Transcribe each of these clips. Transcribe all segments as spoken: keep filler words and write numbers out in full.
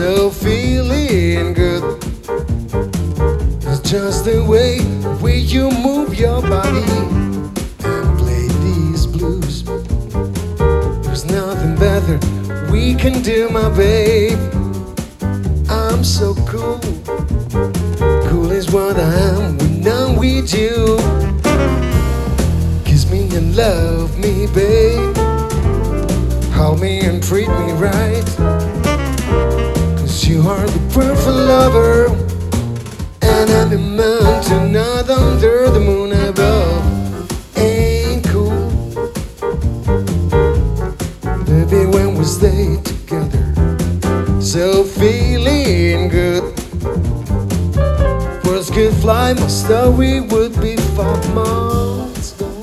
So feeling good. It's just the way, way you move your body and play these blues. There's nothing better we can do, my babe. I'm so cool. Cool is what I am when I'm with you. Kiss me and love me, babe. Hold me and treat me right. Cause you are the perfect lover. And I'm a mountain out under the moon above. Ain't cool, baby, when we stay together. So feeling good. First could fly, my story would be five months long.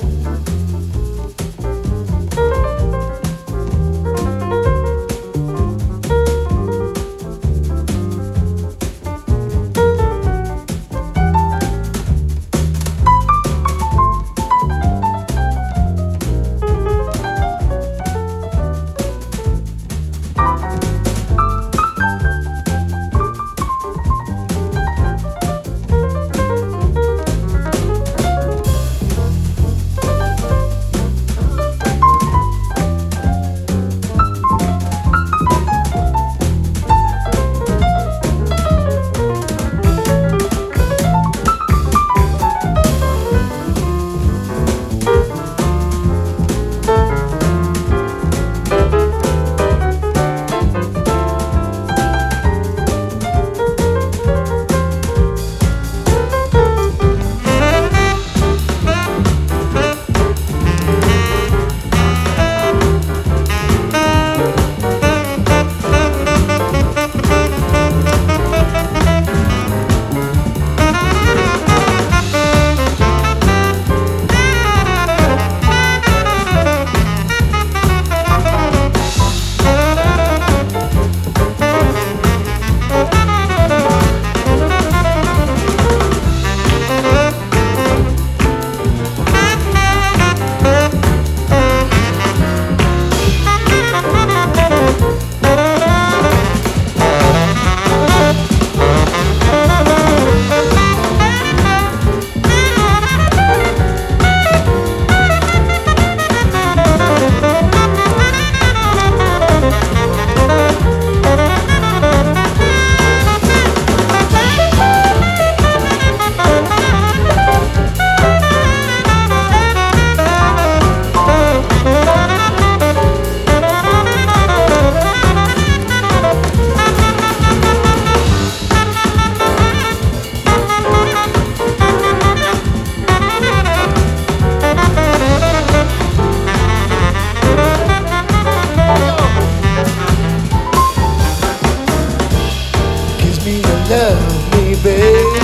Love me, babe.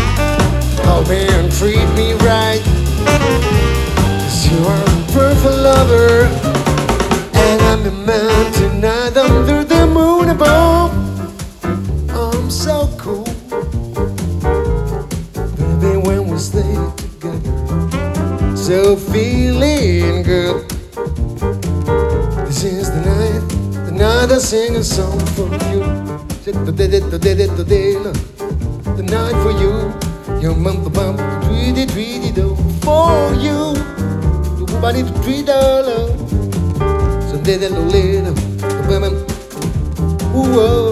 Hold me and treat me right. Cause you are a perfect lover. And I'm the mountain out under the moon above. I'm so cool, baby, when we stay together. So feeling good. This is the night, the night I sing a song for you. The night for you, your mum bum, treaty treaty do for you. You body to treat all love. So did it little women. Ooh,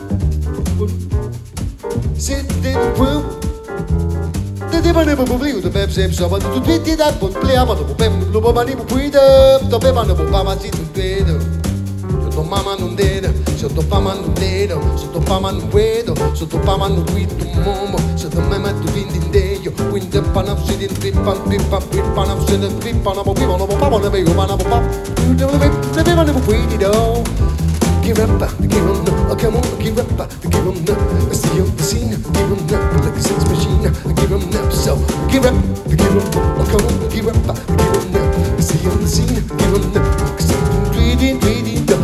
sit in the room. The demon of a blue, the beb saves someone to treat it up, but play up on the bem, Lubani, breathe up, the beb on the Bama, sit to bed. Sotto mamma non vedo, sotto fama non vedo, sotto fama non vedo, sotto fama non vedo un momo, sotto me metto vindi in deio, quindi è pana usciti in trippa, trippa, trippa, una uscita in trippa, una popiva, una popapa, una vego, una popapa, una veva, una popidi do. Give up, give on, oh come on, give up, give on, I see on the scene, give on up, like a sex machine, give on up, so give up, give on, oh come on, give up, give on up, I see on the scene, give on up, like a sex machine, greedy, do.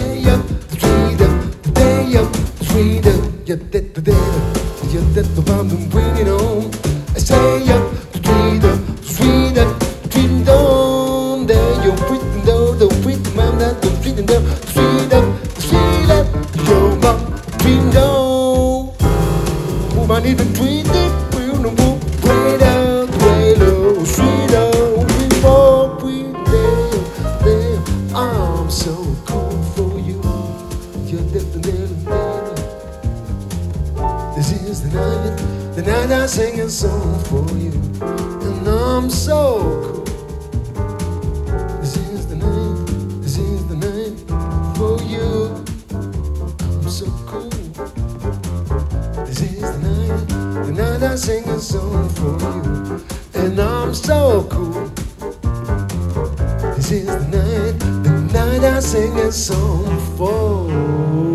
You're dead to dead, you're dead to find them bringing on. I say up to treat up, to treat up, to treat on. There you're pretty down, the pretty man that don't treat them down. Treat up, treat up, your mom, need to tweet it, we'll no more play down, play low, sweet down, before we live, live. I'm so cool for you. You're definitely better. This is the night, the night I sing a song for you, and I'm so cool. This is the night, this is the night for you. I'm so cool. This is the night, the night I sing a song for you, and I'm so cool. This is the night, the night I sing a song for